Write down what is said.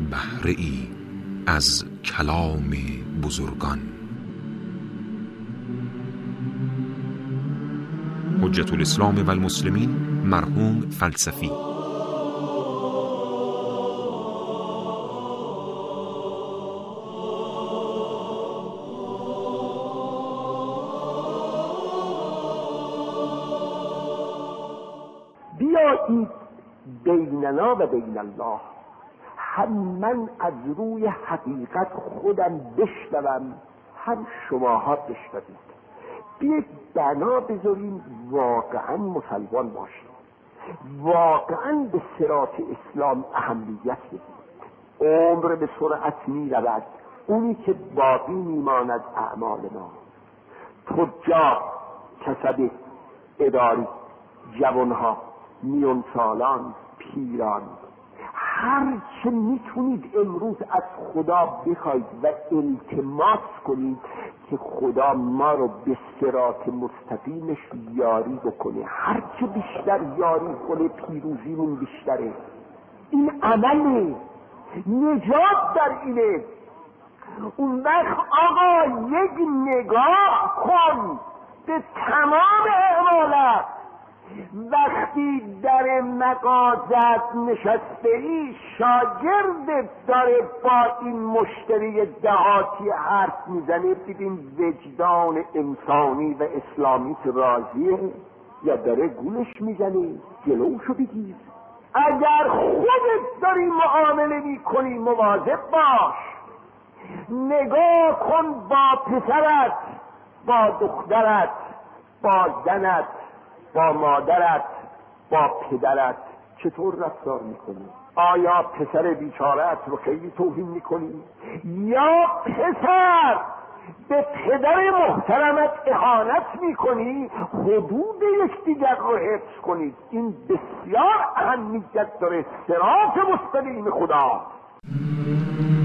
بهره ای از کلام بزرگان. حجت الاسلام و المسلمین مرحوم فلسفی. بیایید بیننا و بین الله، هم من از روی حقیقت خودم بشنوم، هم شماها بشنوید. بیایید بنا بذاریم واقعا مسلمان باشیم، واقعا به صراط اسلام اهمیت بدیم. عمر به سرعت می رود، اونی که باقی میماند اعمال ما. تجار، کسب اداری، جوانها، میون سالان، پیران، هر چه میتونید امروز از خدا بخواید و التماس کنید که خدا ما رو به صراط مستقیمش یاری بکنه. هر چه بیشتر یاری کنه پیروزیمون بیشتره. این عمله، نجات در اینه. اون وقت آقا یک نگاه کن به تمام اعمالت. وقتی در مغازت نشسته ای، شاگردت داره با این مشتری دهاتی حرف میزنه، ببین وجدان انسانی و اسلامی راضیه یا داره گولش میزنه؟ جلوشو بگیر. اگر خودت داری معامله میکنی مواظب باش. نگاه کن با پسرت، با دخترت، با زنت، با مادرت، با پدرت چطور رفتار میکنی؟ آیا پسر بیچاره‌ات رو خیلی توهین میکنی؟ یا پسر به پدر محترمت اهانت میکنی؟ حدود یکدیگر رو حفظ کنید. این بسیار اهمیت داره. صراط مستقیم خدا.